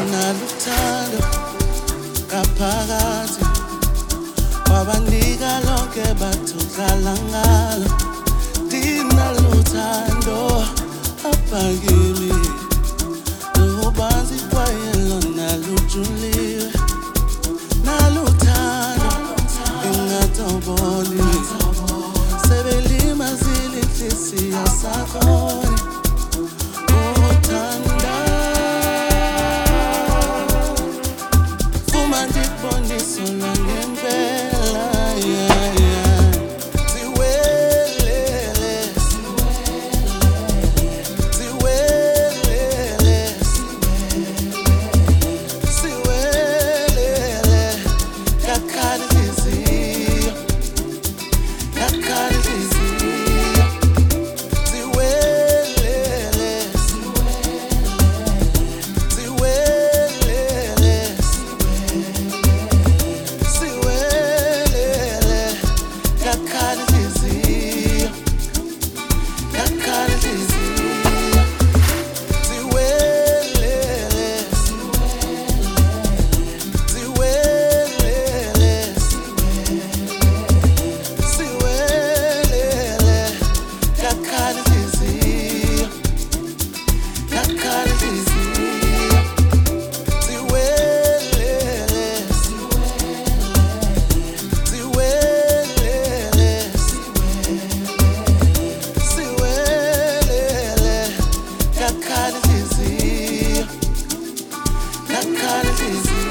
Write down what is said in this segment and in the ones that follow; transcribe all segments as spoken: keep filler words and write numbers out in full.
naluthando ngaphakathi wabanika lonke bathudlala ngalo ndinaluthando abhakimi lubanzi kwayelo nalujuliwe naluthando ingatoboni sebelima zilinhlisiyo sakhona uthanda fuma ndikubonisa ngempela yeah, yeah. Ziwelele ziwelele ziwelele kakhala inhliziyo kakhala inhliziyo ziwelele ziwelele ziwelele kakhala inhliziyo kakhala inhliziyo ziwelele ziwelele ziwelele kakhala inhliziyo kakhala inhliziyo ziwelele ziwelele ziwelele kakhala inhliziyo kakhala inhliziyo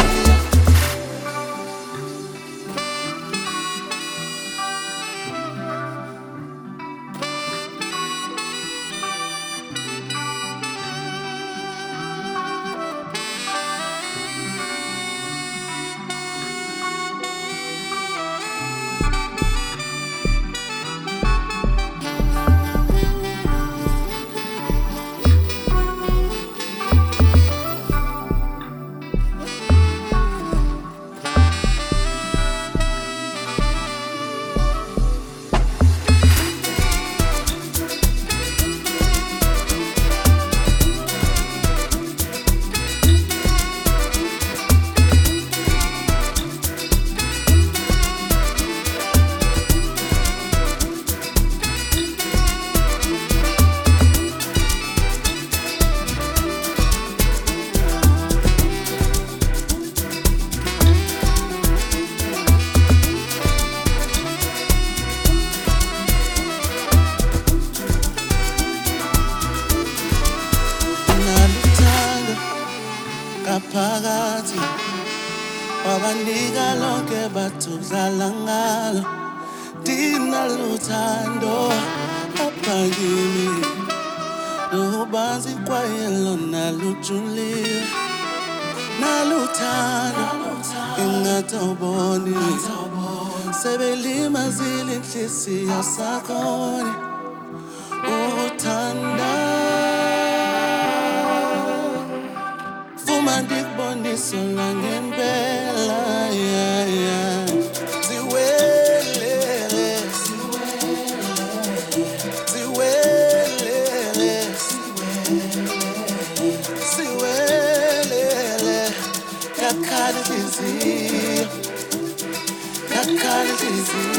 naluthando ngaphakathi wabanika lonke bathudlala ngalo ndinaluthando abhakimi lubanzi kwayelo nalujuliwe naluthando ingatoboni sebelima zilinhlisiyo sakhona uthanda fuma ndikubonisa ngempela yeah, yeah. Ziwelele ziwelele ziwelele kakhala inhliziyo kakhala inhliziyo